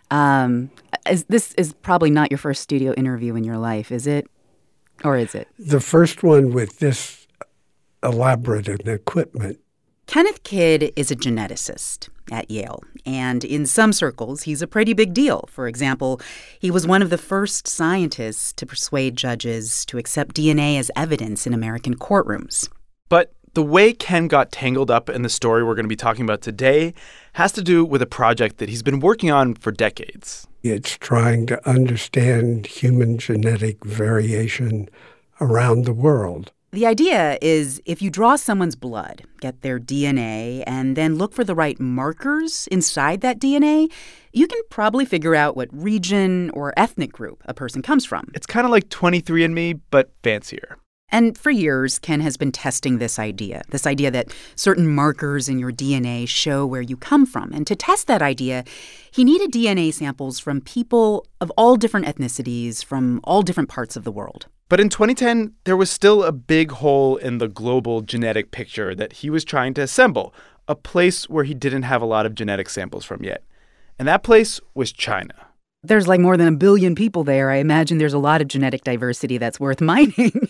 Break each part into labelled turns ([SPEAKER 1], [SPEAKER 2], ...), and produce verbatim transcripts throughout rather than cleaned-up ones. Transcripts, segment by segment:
[SPEAKER 1] Um, is, this is probably not your first studio interview in your life, is it? Or is it?
[SPEAKER 2] The first one with this elaborate an equipment.
[SPEAKER 1] Kenneth Kidd is a geneticist at Yale, and in some circles, he's a pretty big deal. For example, he was one of the first scientists to persuade judges to accept D N A as evidence in American courtrooms.
[SPEAKER 3] But the way Ken got tangled up in the story we're going to be talking about today has to do with a project that he's been working on for decades.
[SPEAKER 2] It's trying to understand human genetic variation around the world.
[SPEAKER 1] The idea is if you draw someone's blood, get their D N A, and then look for the right markers inside that D N A, you can probably figure out what region or ethnic group a person comes from.
[SPEAKER 3] It's kind of like twenty-three and me, but fancier.
[SPEAKER 1] And for years, Ken has been testing this idea, this idea that certain markers in your D N A show where you come from. And to test that idea, he needed D N A samples from people of all different ethnicities from all different parts of the world.
[SPEAKER 3] But in twenty ten, there was still a big hole in the global genetic picture that he was trying to assemble, a place where he didn't have a lot of genetic samples from yet. And that place was China.
[SPEAKER 1] There's like more than a billion people there. I imagine there's a lot of genetic diversity that's worth mining.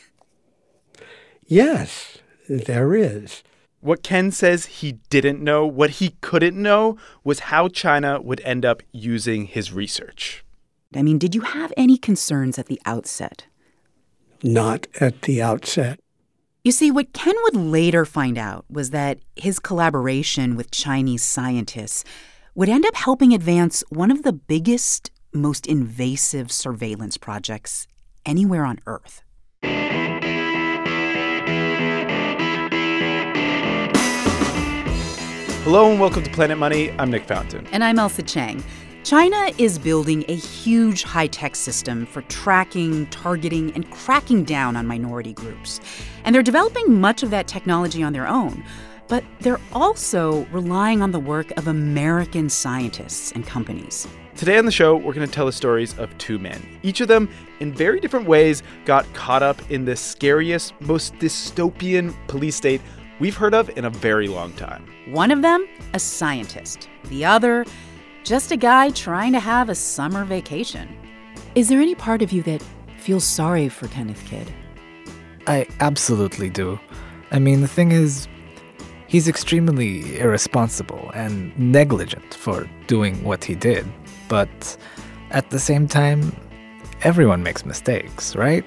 [SPEAKER 2] Yes, there is.
[SPEAKER 3] What Ken says he didn't know, what he couldn't know, was how China would end up using his research.
[SPEAKER 1] I mean, did you have any concerns at the outset?
[SPEAKER 2] Not at the outset.
[SPEAKER 1] You see, what Ken would later find out was that his collaboration with Chinese scientists would end up helping advance one of the biggest, most invasive surveillance projects anywhere on Earth.
[SPEAKER 3] Hello and welcome to Planet Money. I'm Nick Fountain.
[SPEAKER 1] And I'm Ailsa Chang. China is building a huge high-tech system for tracking, targeting, and cracking down on minority groups. And they're developing much of that technology on their own. But they're also relying on the work of American scientists and companies.
[SPEAKER 3] Today on the show, we're going to tell the stories of two men. Each of them, in very different ways, got caught up in the scariest, most dystopian police state we've heard of in a very long time.
[SPEAKER 1] One of them, a scientist. The other, just a guy trying to have a summer vacation. Is there any part of you that feels sorry for Kenneth Kidd?
[SPEAKER 4] I absolutely do. I mean, the thing is, he's extremely irresponsible and negligent for doing what he did. But at the same time, everyone makes mistakes, right?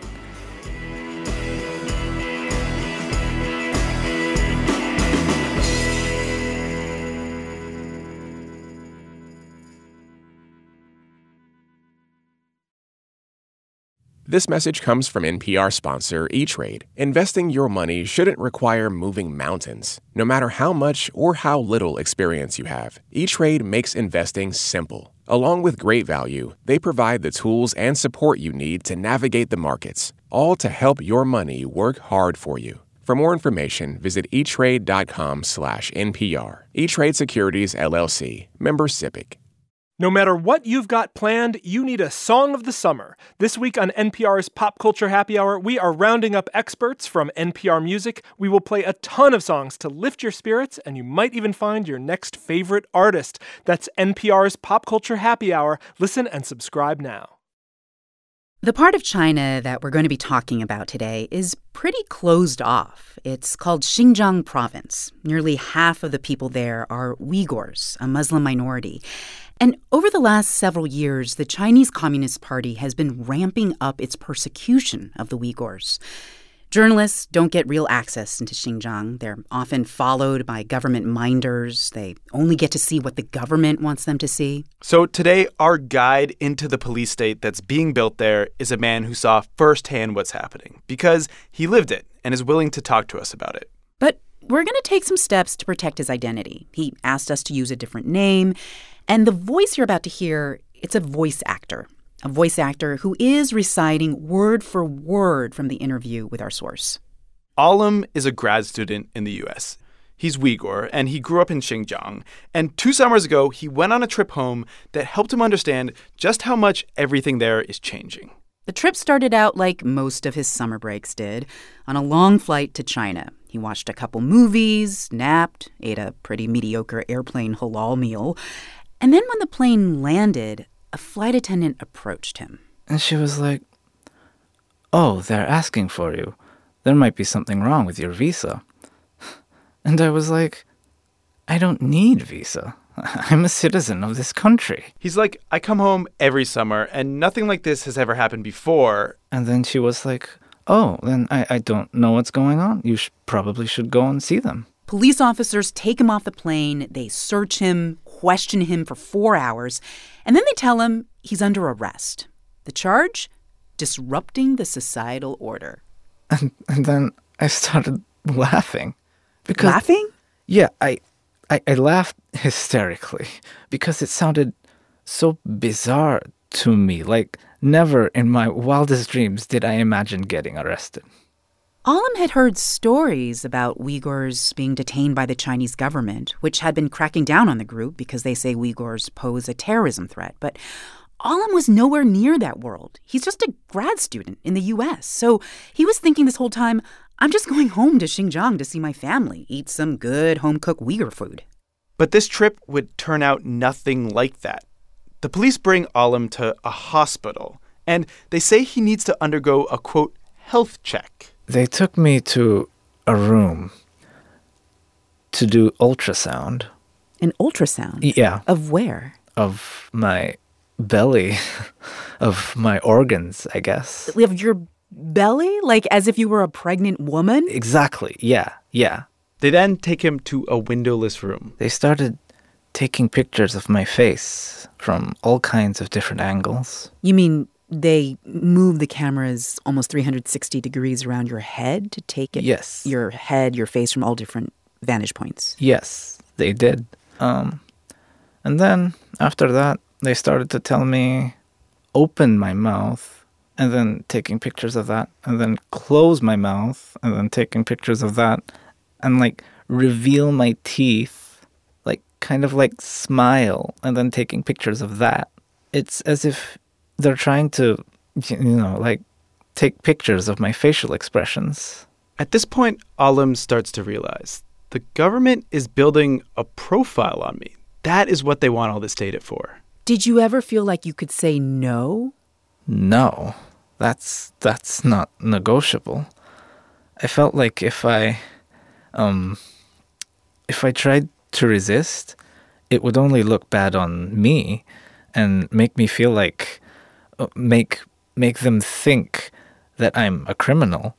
[SPEAKER 5] This message comes from N P R sponsor E-Trade. Investing your money shouldn't require moving mountains. No matter how much or how little experience you have, E-Trade makes investing simple. Along with great value, they provide the tools and support you need to navigate the markets, all to help your money work hard for you. For more information, visit etrade.com slash NPR. E-Trade Securities, L L C. Member SIPC.
[SPEAKER 6] No matter what you've got planned, you need a song of the summer. This week on N P R's Pop Culture Happy Hour, we are rounding up experts from N P R Music. We will play a ton of songs to lift your spirits, and you might even find your next favorite artist. That's N P R's Pop Culture Happy Hour. Listen and subscribe now.
[SPEAKER 1] The part of China that we're going to be talking about today is pretty closed off. It's called Xinjiang Province. Nearly half of the people there are Uyghurs, a Muslim minority. And over the last several years, the Chinese Communist Party has been ramping up its persecution of the Uyghurs. Journalists don't get real access into Xinjiang. They're often followed by government minders. They only get to see what the government wants them to see.
[SPEAKER 3] So today, our guide into the police state that's being built there is a man who saw firsthand what's happening because he lived it and is willing to talk to us about it.
[SPEAKER 1] But we're going to take some steps to protect his identity. He asked us to use a different name. And the voice you're about to hear, it's a voice actor, a voice actor who is reciting word for word from the interview with our source.
[SPEAKER 3] Alim is a grad student in the U S. He's Uyghur, and he grew up in Xinjiang. And two summers ago, he went on a trip home that helped him understand just how much everything there is changing.
[SPEAKER 1] The trip started out like most of his summer breaks did, on a long flight to China. He watched a couple movies, napped, ate a pretty mediocre airplane halal meal. And then when the plane landed, a flight attendant approached him.
[SPEAKER 4] And she was like, "Oh, they're asking for you. There might be something wrong with your visa." And I was like, "I don't need visa. I'm a citizen of this country."
[SPEAKER 3] He's like, "I come home every summer, and nothing like this has ever happened before."
[SPEAKER 4] And then she was like, "Oh, then I, I don't know what's going on. You sh- probably should go and see them."
[SPEAKER 1] Police officers take him off the plane. They search him, question him for four hours, and then they tell him he's under arrest. The charge? Disrupting the societal order.
[SPEAKER 4] And, and then I started laughing. Because,
[SPEAKER 1] Laughing?
[SPEAKER 4] Yeah, I, I, I laughed hysterically because it sounded so bizarre to me. Like, never in my wildest dreams did I imagine getting arrested.
[SPEAKER 1] Alim had heard stories about Uyghurs being detained by the Chinese government, which had been cracking down on the group because they say Uyghurs pose a terrorism threat. But Alim was nowhere near that world. He's just a grad student in the U S. So he was thinking this whole time, I'm just going home to Xinjiang to see my family, eat some good home-cooked Uyghur food.
[SPEAKER 3] But this trip would turn out nothing like that. The police bring Alim to a hospital, and they say he needs to undergo a, quote, health check.
[SPEAKER 4] They took me to a room to do ultrasound.
[SPEAKER 1] An ultrasound?
[SPEAKER 4] Yeah.
[SPEAKER 1] Of where?
[SPEAKER 4] Of my belly, of my organs, I guess.
[SPEAKER 1] Of your belly? Like as if you were a pregnant woman?
[SPEAKER 4] Exactly. Yeah. Yeah.
[SPEAKER 3] They then take him to a windowless room.
[SPEAKER 4] They started taking pictures of my face from all kinds of different angles.
[SPEAKER 1] You mean they move the cameras almost three hundred sixty degrees around your head to take it?
[SPEAKER 4] Yes.
[SPEAKER 1] Your head, your face from all different vantage points?
[SPEAKER 4] Yes, they did. Um, and then after that, they started to tell me, open my mouth, and then taking pictures of that, and then close my mouth, and then taking pictures of that, and like reveal my teeth, like kind of like smile, and then taking pictures of that. It's as if they're trying to, you know, like take pictures of my facial expressions.
[SPEAKER 3] At this point, Alim starts to realize the government is building a profile on me. That is what they want all this data for.
[SPEAKER 1] Did you ever feel like you could say no?
[SPEAKER 4] No, that's that's not negotiable. I felt like if I, um, if I tried to resist, it would only look bad on me, and make me feel like, make make them think that I'm a criminal.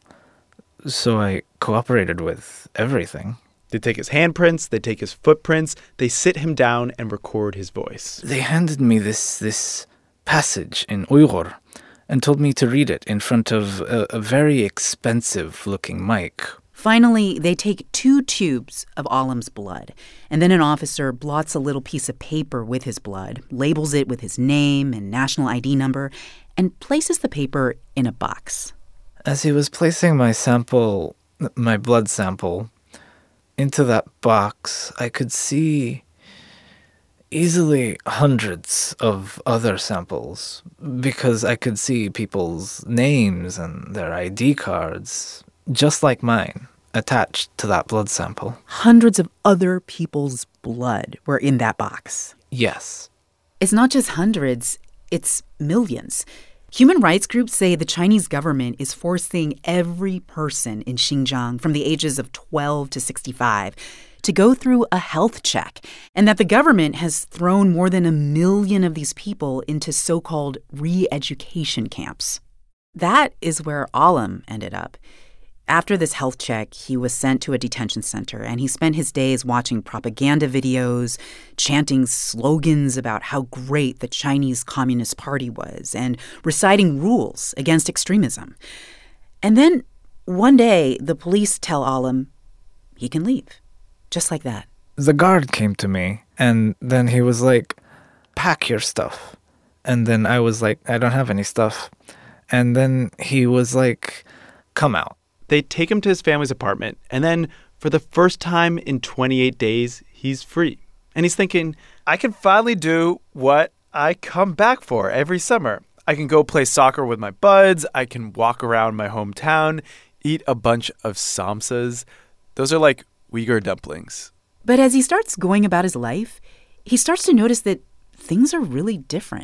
[SPEAKER 4] So I cooperated with everything.
[SPEAKER 3] They take his handprints, they take his footprints, they sit him down and record his voice.
[SPEAKER 4] They handed me this this passage in Uyghur and told me to read it in front of a, a very expensive-looking mic.
[SPEAKER 1] Finally, they take two tubes of Alim's blood, and then an officer blots a little piece of paper with his blood, labels it with his name and national I D number, and places the paper in a box.
[SPEAKER 4] As he was placing my sample, my blood sample, into that box, I could see easily hundreds of other samples because I could see people's names and their I D cards, just like mine, attached to that blood sample.
[SPEAKER 1] Hundreds of other people's blood were in that box.
[SPEAKER 4] Yes.
[SPEAKER 1] It's not just hundreds, it's millions. Human rights groups say the Chinese government is forcing every person in Xinjiang from the ages of twelve to sixty-five to go through a health check, and that the government has thrown more than a million of these people into so-called re-education camps. That is where Alim ended up. After this health check, he was sent to a detention center, and he spent his days watching propaganda videos, chanting slogans about how great the Chinese Communist Party was, and reciting rules against extremism. And then, one day, the police tell Alim he can leave, just like that.
[SPEAKER 4] The guard came to me, and then he was like, pack your stuff. And then I was like, I don't have any stuff. And then he was like, come out.
[SPEAKER 3] They take him to his family's apartment, and then, for the first time in twenty-eight days, he's free. And he's thinking, I can finally do what I come back for every summer. I can go play soccer with my buds. I can walk around my hometown, eat a bunch of samsas. Those are like Uyghur dumplings.
[SPEAKER 1] But as he starts going about his life, he starts to notice that things are really different.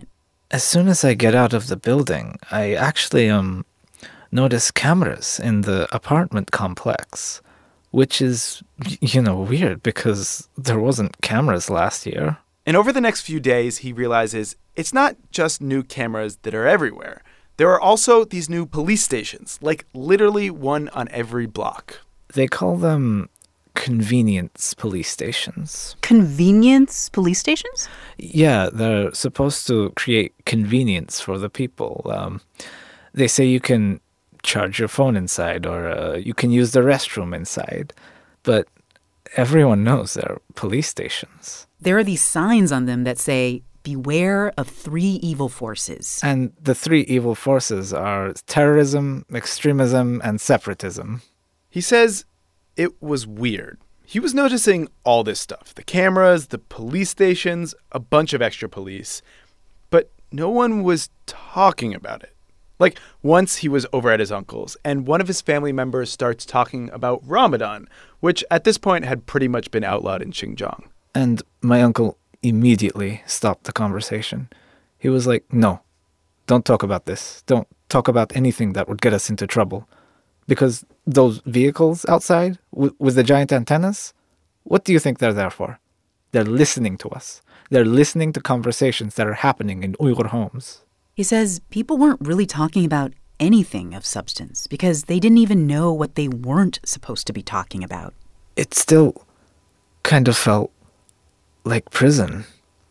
[SPEAKER 4] As soon as I get out of the building, I actually um notice cameras in the apartment complex, which is, you know, weird because there wasn't cameras last year.
[SPEAKER 3] And over the next few days, he realizes it's not just new cameras that are everywhere. There are also these new police stations, like literally one on every block.
[SPEAKER 4] They call them convenience police stations.
[SPEAKER 1] Convenience police stations?
[SPEAKER 4] Yeah, they're supposed to create convenience for the people. Um, they say you can charge your phone inside, or uh, you can use the restroom inside. But everyone knows they're police stations.
[SPEAKER 1] There are these signs on them that say, beware of three evil forces.
[SPEAKER 4] And the three evil forces are terrorism, extremism, and separatism.
[SPEAKER 3] He says it was weird. He was noticing all this stuff, the cameras, the police stations, a bunch of extra police. But no one was talking about it. Like, once he was over at his uncle's, and one of his family members starts talking about Ramadan, which at this point had pretty much been outlawed in Xinjiang.
[SPEAKER 4] And my uncle immediately stopped the conversation. He was like, no, don't talk about this. Don't talk about anything that would get us into trouble. Because those vehicles outside w- with the giant antennas, what do you think they're there for? They're listening to us. They're listening to conversations that are happening in Uyghur homes.
[SPEAKER 1] He says people weren't really talking about anything of substance because they didn't even know what they weren't supposed to be talking about.
[SPEAKER 4] It still kind of felt like prison.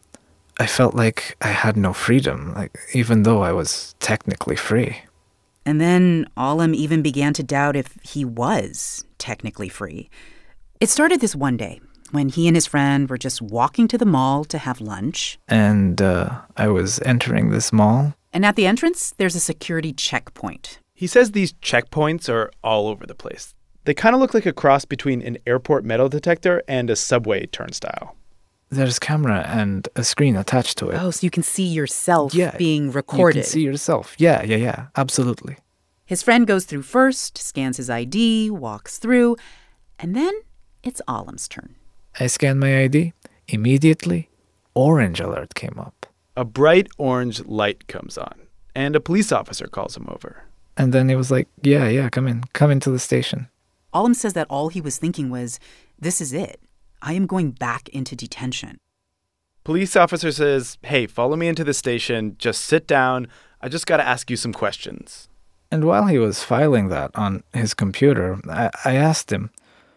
[SPEAKER 4] I felt like I had no freedom, like even though I was technically free.
[SPEAKER 1] And then Alim even began to doubt if he was technically free. It started this one day when he and his friend were just walking to the mall to have lunch.
[SPEAKER 4] And uh, I was entering this mall.
[SPEAKER 1] And at the entrance, there's a security checkpoint.
[SPEAKER 3] He says these checkpoints are all over the place. They kind of look like a cross between an airport metal detector and a subway turnstile.
[SPEAKER 4] There's a camera and a screen attached to it.
[SPEAKER 1] Oh, so you can see yourself
[SPEAKER 4] yeah,
[SPEAKER 1] being recorded.
[SPEAKER 4] You can see yourself. Yeah, yeah, yeah, absolutely.
[SPEAKER 1] His friend goes through first, scans his I D, walks through, and then it's Alim's turn.
[SPEAKER 4] I scanned my I D. Immediately, orange alert came up.
[SPEAKER 3] A bright orange light comes on, and a police officer calls him over.
[SPEAKER 4] And then he was like, yeah, yeah, come in. Come into the station.
[SPEAKER 1] Alim says that all he was thinking was, this is it. I am going back into detention.
[SPEAKER 3] Police officer says, hey, follow me into the station. Just sit down. I just got to ask you some questions.
[SPEAKER 4] And while he was filing that on his computer, I, I asked him,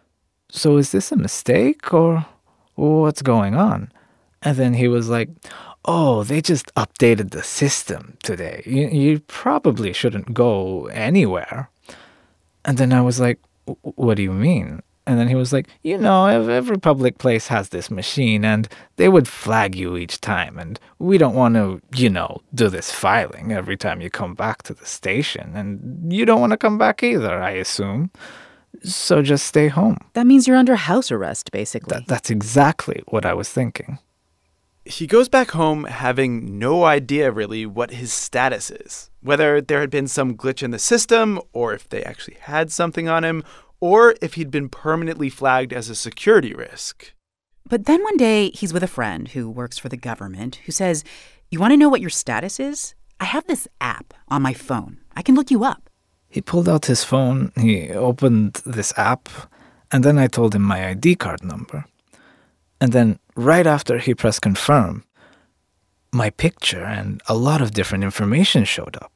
[SPEAKER 4] so is this a mistake or what's going on? And then he was like, oh, they just updated the system today. You, you probably shouldn't go anywhere. And then I was like, what do you mean? And then he was like, you know, every public place has this machine, and they would flag you each time. And we don't want to, you know, do this filing every time you come back to the station. And you don't want to come back either, I assume. So just stay home.
[SPEAKER 1] That means you're under house arrest, basically.
[SPEAKER 4] Th- that's exactly what I was thinking.
[SPEAKER 3] He goes back home having no idea, really, what his status is. Whether there had been some glitch in the system, or if they actually had something on him, or if he'd been permanently flagged as a security risk.
[SPEAKER 1] But then one day, he's with a friend who works for the government who says, you want to know what your status is? I have this app on my phone. I can look you up.
[SPEAKER 4] He pulled out his phone, he opened this app, and then I told him my I D card number. And then right after he pressed confirm, my picture and a lot of different information showed up.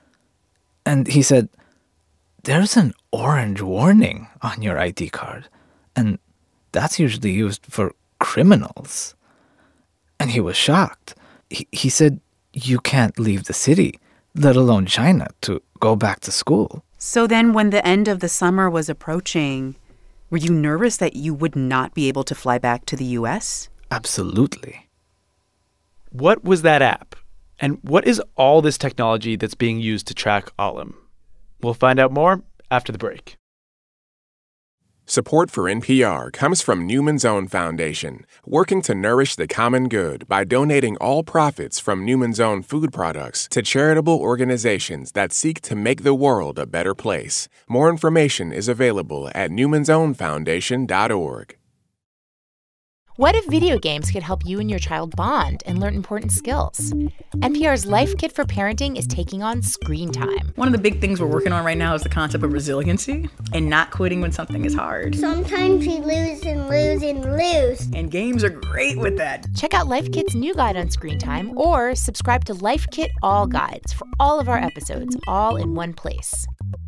[SPEAKER 4] And he said, there's an orange warning on your I D card, and that's usually used for criminals. And he was shocked. He, he said, you can't leave the city, let alone China, to go back to school.
[SPEAKER 1] So then when the end of the summer was approaching, were you nervous that you would not be able to fly back to the U S?
[SPEAKER 4] Absolutely.
[SPEAKER 3] What was that app? And what is all this technology that's being used to track Alim? We'll find out more after the break.
[SPEAKER 5] Support for N P R comes from Newman's Own Foundation, working to nourish the common good by donating all profits from Newman's Own food products to charitable organizations that seek to make the world a better place. More information is available at newmans own foundation dot org.
[SPEAKER 7] What if video games could help you and your child bond and learn important skills? N P R's Life Kit for Parenting is taking on screen time.
[SPEAKER 8] One of the big things we're working on right now is the concept of resiliency and not quitting when something is hard.
[SPEAKER 9] Sometimes we lose and lose and lose.
[SPEAKER 8] And games are great with that.
[SPEAKER 7] Check out Life Kit's new guide on screen time or subscribe to Life Kit All Guides for all of our episodes, all in one place.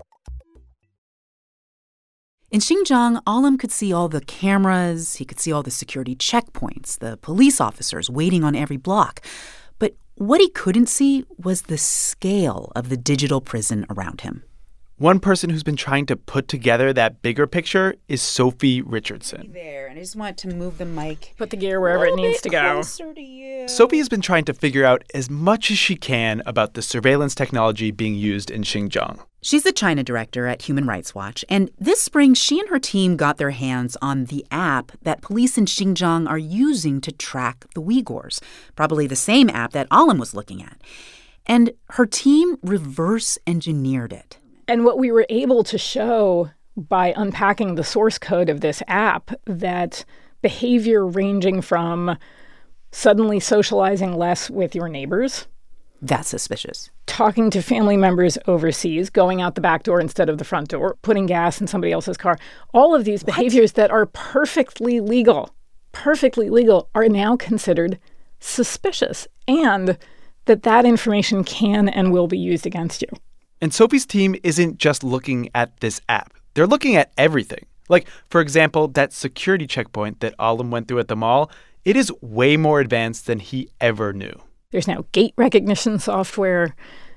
[SPEAKER 1] In Xinjiang, Alim could see all the cameras, he could see all the security checkpoints, the police officers waiting on every block. But what he couldn't see was the scale of the digital prison around him.
[SPEAKER 3] One person who's been trying to put together that bigger picture is Sophie Richardson.
[SPEAKER 1] There, and I just want to move the mic.
[SPEAKER 10] Put the gear wherever it needs to go.
[SPEAKER 1] To you.
[SPEAKER 3] Sophie has been trying to figure out as much as she can about the surveillance technology being used in Xinjiang.
[SPEAKER 1] She's the China director at Human Rights Watch, and this spring she and her team got their hands on the app that police in Xinjiang are using to track the Uyghurs, probably the same app that Alim was looking at. And her team reverse engineered it.
[SPEAKER 10] And what we were able to show by unpacking the source code of this app, that behavior ranging from suddenly socializing less with your neighbors.
[SPEAKER 1] That's suspicious.
[SPEAKER 10] Talking to family members overseas, going out the back door instead of the front door, putting gas in somebody else's car. All of these behaviors that are perfectly legal, perfectly legal, are now considered suspicious, and that that information can and will be used against you.
[SPEAKER 3] And Sophie's team isn't just looking at this app. They're looking at everything. Like, for example, that security checkpoint that Alim went through at the mall, it is way more advanced than he ever knew.
[SPEAKER 10] There's now gait recognition software.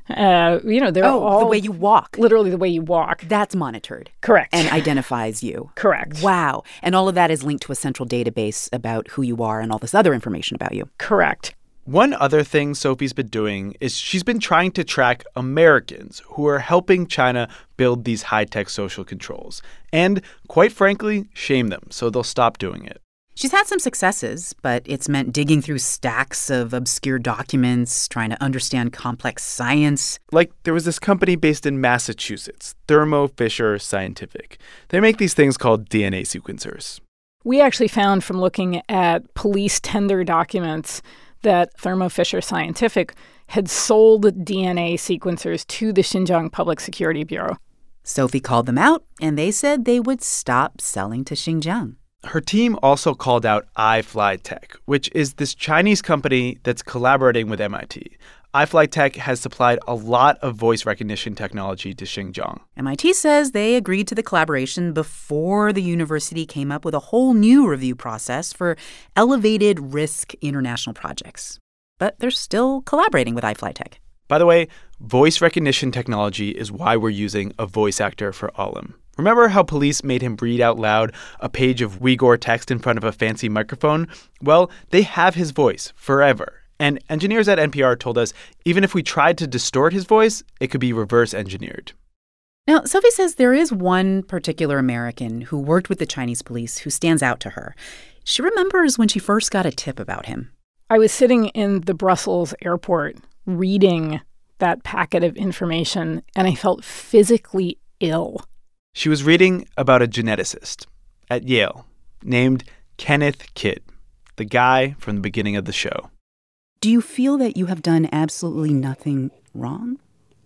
[SPEAKER 10] Uh, you know, they're
[SPEAKER 1] oh,
[SPEAKER 10] all...
[SPEAKER 1] the way you walk.
[SPEAKER 10] Literally the way you walk.
[SPEAKER 1] That's monitored.
[SPEAKER 10] Correct.
[SPEAKER 1] And identifies you.
[SPEAKER 10] Correct.
[SPEAKER 1] Wow. And all of that is linked to a central database about who you are and all this other information about you.
[SPEAKER 10] Correct.
[SPEAKER 3] One other thing Sophie's been doing is she's been trying to track Americans who are helping China build these high-tech social controls and, quite frankly, shame them so they'll stop doing it.
[SPEAKER 1] She's had some successes, but it's meant digging through stacks of obscure documents, trying to understand complex science.
[SPEAKER 3] Like, there was this company based in Massachusetts, Thermo Fisher Scientific. They make these things called D N A sequencers.
[SPEAKER 10] We actually found from looking at police tender documents that Thermo Fisher Scientific had sold D N A sequencers to the Xinjiang Public Security Bureau.
[SPEAKER 1] Sophie called them out, and they said they would stop selling to Xinjiang.
[SPEAKER 3] Her team also called out iFlyTek, which is this Chinese company that's collaborating with M I T. iFlyTek has supplied a lot of voice recognition technology to Xinjiang.
[SPEAKER 1] M I T says they agreed to the collaboration before the university came up with a whole new review process for elevated risk international projects. But they're still collaborating with iFlyTek.
[SPEAKER 3] By the way, voice recognition technology is why we're using a voice actor for Alim. Remember how police made him read out loud a page of Uyghur text in front of a fancy microphone? Well, they have his voice forever. And engineers at N P R told us even if we tried to distort his voice, it could be reverse engineered.
[SPEAKER 1] Now, Sophie says there is one particular American who worked with the Chinese police who stands out to her. She remembers when she first got a tip about him.
[SPEAKER 10] I was sitting in the Brussels airport reading that packet of information, and I felt physically ill.
[SPEAKER 3] She was reading about a geneticist at Yale named Kenneth Kidd, the guy from the beginning of the show.
[SPEAKER 1] Do you feel that you have done absolutely nothing wrong?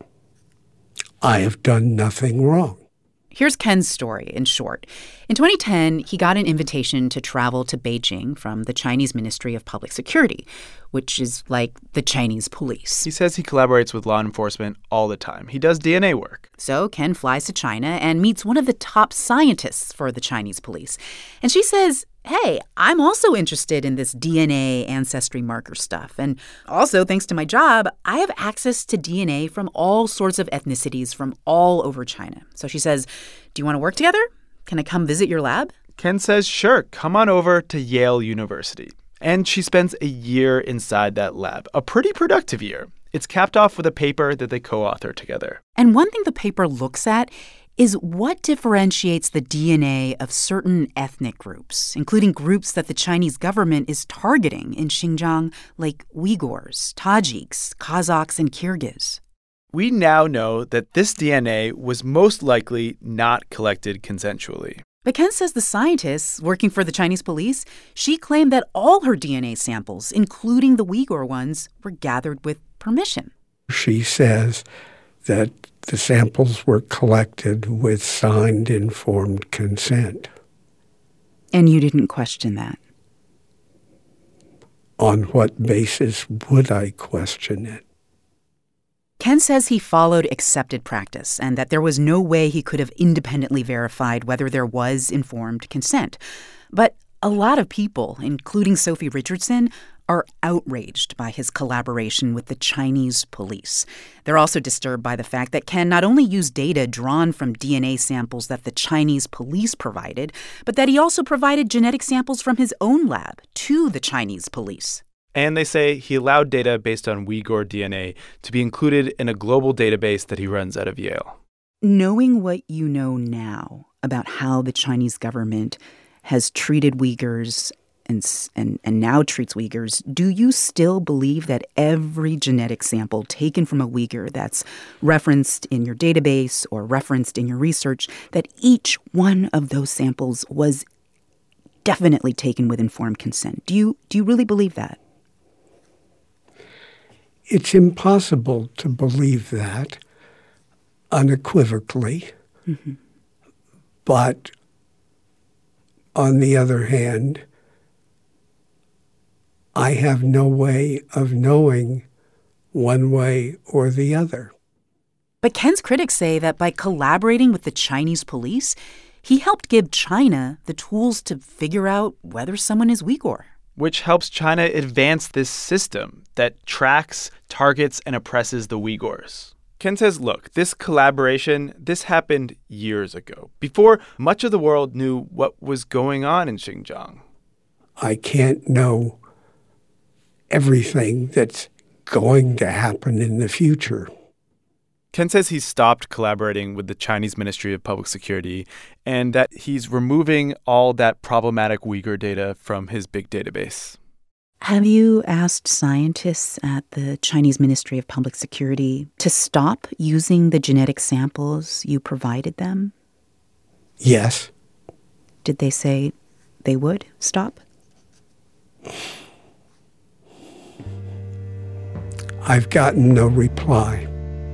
[SPEAKER 2] I have done nothing wrong.
[SPEAKER 1] Here's Ken's story in short. In twenty ten, he got an invitation to travel to Beijing from the Chinese Ministry of Public Security, which is like the Chinese police.
[SPEAKER 3] He says he collaborates with law enforcement all the time. He does D N A work.
[SPEAKER 1] So Ken flies to China and meets one of the top scientists for the Chinese police. And she says, hey, I'm also interested in this D N A ancestry marker stuff. And also, thanks to my job, I have access to D N A from all sorts of ethnicities from all over China. So she says, do you want to work together? Can I come visit your lab?
[SPEAKER 3] Ken says, sure, come on over to Yale University. And she spends a year inside that lab, a pretty productive year. It's capped off with a paper that they co-author together.
[SPEAKER 1] And one thing the paper looks at is what differentiates the D N A of certain ethnic groups, including groups that the Chinese government is targeting in Xinjiang, like Uyghurs, Tajiks, Kazakhs, and Kyrgyz.
[SPEAKER 3] We now know that this D N A was most likely not collected consensually.
[SPEAKER 1] But Ken says the scientists working for the Chinese police, she claimed that all her D N A samples, including the Uyghur ones, were gathered with permission.
[SPEAKER 2] She says that the samples were collected with signed informed consent.
[SPEAKER 1] And you didn't question that?
[SPEAKER 2] On what basis would I question it?
[SPEAKER 1] Ken says he followed accepted practice and that there was no way he could have independently verified whether there was informed consent. But a lot of people, including Sophie Richardson, are outraged by his collaboration with the Chinese police. They're also disturbed by the fact that Ken not only used data drawn from D N A samples that the Chinese police provided, but that he also provided genetic samples from his own lab to the Chinese police.
[SPEAKER 3] And they say he allowed data based on Uyghur D N A to be included in a global database that he runs out of Yale.
[SPEAKER 1] Knowing what you know now about how the Chinese government has treated Uyghurs and, and, and now treats Uyghurs, do you still believe that every genetic sample taken from a Uyghur that's referenced in your database or referenced in your research, that each one of those samples was definitely taken with informed consent? Do you, do you really believe that?
[SPEAKER 2] It's impossible to believe that unequivocally. Mm-hmm. But on the other hand, I have no way of knowing one way or the other.
[SPEAKER 1] But Ken's critics say that by collaborating with the Chinese police, he helped give China the tools to figure out whether someone is Uyghur.
[SPEAKER 3] Which helps China advance this system that tracks, targets, and oppresses the Uyghurs. Ken says, look, this collaboration, this happened years ago, before much of the world knew what was going on in Xinjiang.
[SPEAKER 2] I can't know everything that's going to happen in the future.
[SPEAKER 3] Ken says he's stopped collaborating with the Chinese Ministry of Public Security and that he's removing all that problematic Uyghur data from his big database.
[SPEAKER 1] Have you asked scientists at the Chinese Ministry of Public Security to stop using the genetic samples you provided them?
[SPEAKER 2] Yes.
[SPEAKER 1] Did they say they would stop?
[SPEAKER 2] I've gotten no reply.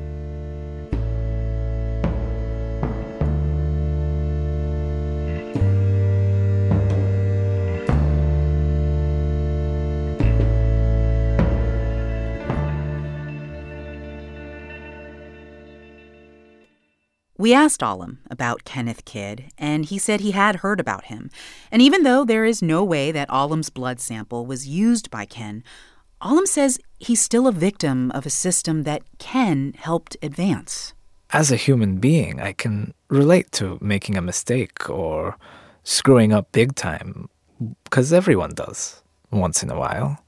[SPEAKER 1] We asked Alim about Kenneth Kidd, and he said he had heard about him. And even though there is no way that Alim's blood sample was used by Ken, Alim says he's still a victim of a system that Ken helped advance.
[SPEAKER 4] As a human being, I can relate to making a mistake or screwing up big time, because everyone does once in a while.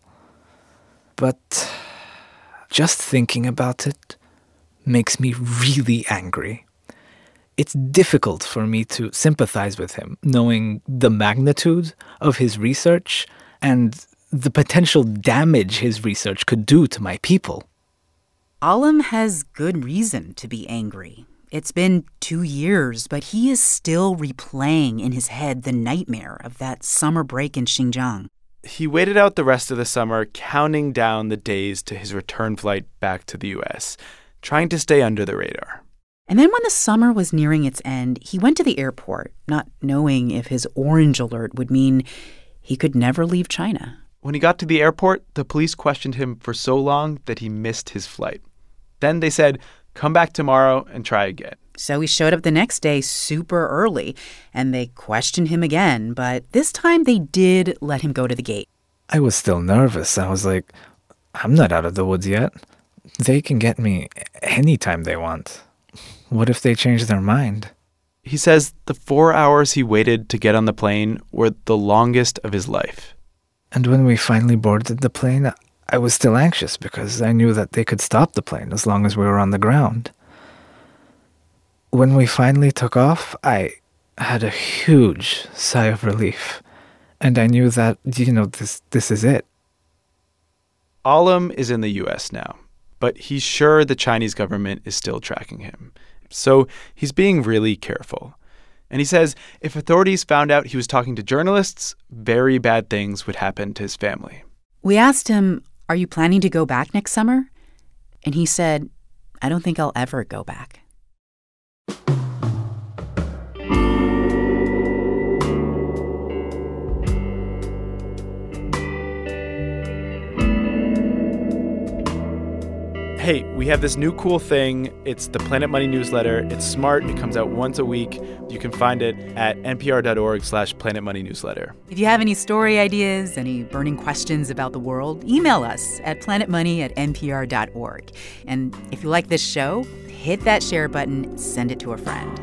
[SPEAKER 4] But just thinking about it makes me really angry. It's difficult for me to sympathize with him, knowing the magnitude of his research and the potential damage his research could do to my people.
[SPEAKER 1] Alim has good reason to be angry. It's been two years, but he is still replaying in his head the nightmare of that summer break in Xinjiang.
[SPEAKER 3] He waited out the rest of the summer, counting down the days to his return flight back to the U S, trying to stay under the radar.
[SPEAKER 1] And then when the summer was nearing its end, he went to the airport, not knowing if his orange alert would mean he could never leave China.
[SPEAKER 3] When he got to the airport, the police questioned him for so long that he missed his flight. Then they said, come back tomorrow and try again.
[SPEAKER 1] So he showed up the next day super early, and they questioned him again, but this time they did let him go to the gate.
[SPEAKER 4] I was still nervous. I was like, I'm not out of the woods yet. They can get me anytime they want. What if they change their mind?
[SPEAKER 3] He says the four hours he waited to get on the plane were the longest of his life.
[SPEAKER 4] And when we finally boarded the plane, I was still anxious because I knew that they could stop the plane as long as we were on the ground. When we finally took off, I had a huge sigh of relief. And I knew that, you know, this this is it.
[SPEAKER 3] Alim is in the U S now, but he's sure the Chinese government is still tracking him. So he's being really careful. And he says if authorities found out he was talking to journalists, very bad things would happen to his family.
[SPEAKER 1] We asked him, "Are you planning to go back next summer?" And he said, "I don't think I'll ever go back."
[SPEAKER 3] Hey, we have this new cool thing. It's the Planet Money newsletter. It's smart. It comes out once a week. You can find it at npr.org slash Planet Money newsletter.
[SPEAKER 1] If you have any story ideas, any burning questions about the world, email us at planetmoney at npr dot org. And if you like this show, hit that share button, send it to a friend.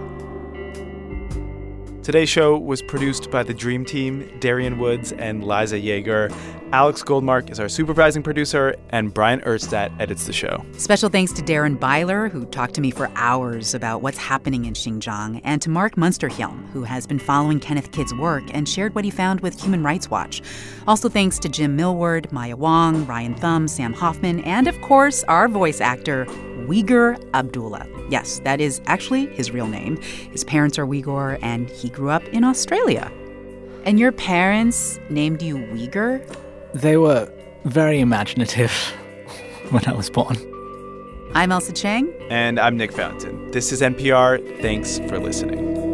[SPEAKER 3] Today's show was produced by the Dream Team, Darian Woods and Liza Yeager. Alex Goldmark is our supervising producer, and Brian Erstadt edits the show.
[SPEAKER 1] Special thanks to Darren Byler, who talked to me for hours about what's happening in Xinjiang, and to Mark Munsterhjelm, who has been following Kenneth Kidd's work and shared what he found with Human Rights Watch. Also thanks to Jim Millward, Maya Wong, Ryan Thum, Sam Hoffman, and, of course, our voice actor, Uyghur Abdullah. Yes, that is actually his real name. His parents are Uyghur, and he grew up in Australia. And your parents named you Uyghur?
[SPEAKER 4] They were very imaginative when I was born.
[SPEAKER 1] I'm Ailsa Chang.
[SPEAKER 3] And I'm Nick Fountain. This is N P R. Thanks for listening.